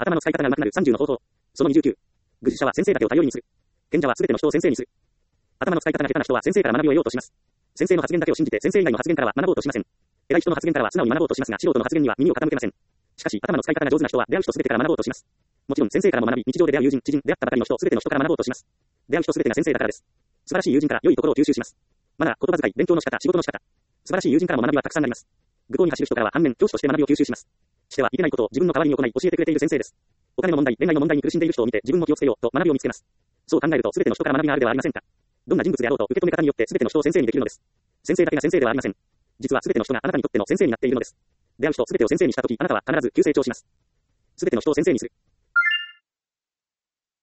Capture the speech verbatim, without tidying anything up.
頭の使い方が上手くなるさんじゅうの方法。そのにじゅうきゅう。愚者は先生だけを頼りにする。賢者はすべての人を先生にする。頭の使い方が下手な人は先生から学びを得ようとします。先生の発言だけを信じて先生以外の発言からは学ぼうとしません。偉い人の発言からは素直に学ぼうとしますが、素人の発言には耳を傾けません。しかし、頭の使い方が上手な人は出会う人すべてから学ぼうとします。もちろん先生からも学び、日常で出会う友人、知人、出会ったばかりの人すべての人から学ぼうとします。出会う人すべてが先生だからです。素晴らしい友人から良いところを吸収します。マナー、言葉遣い、勉強の仕方、仕事の仕方。素晴らしい友人からも学びはたくさんあります。愚行に走る人からは反面、教師として学びを吸収します。してはいけないことを自分の代わりに行い教えてくれている先生です。お金の問題、恋愛の問題に苦しんでいる人を見て自分も気をつけようと学びを見つけます。そう考えるとすべての人から学びがあるではありませんか。どんな人物であろうと受け止め方によってすべての人を先生にできるのです。先生だけが先生ではありません。実はすべての人があなたにとっての先生になっているのです。出会う人すべてを先生にしたとき、あなたは必ず急成長します。すべての人を先生にする。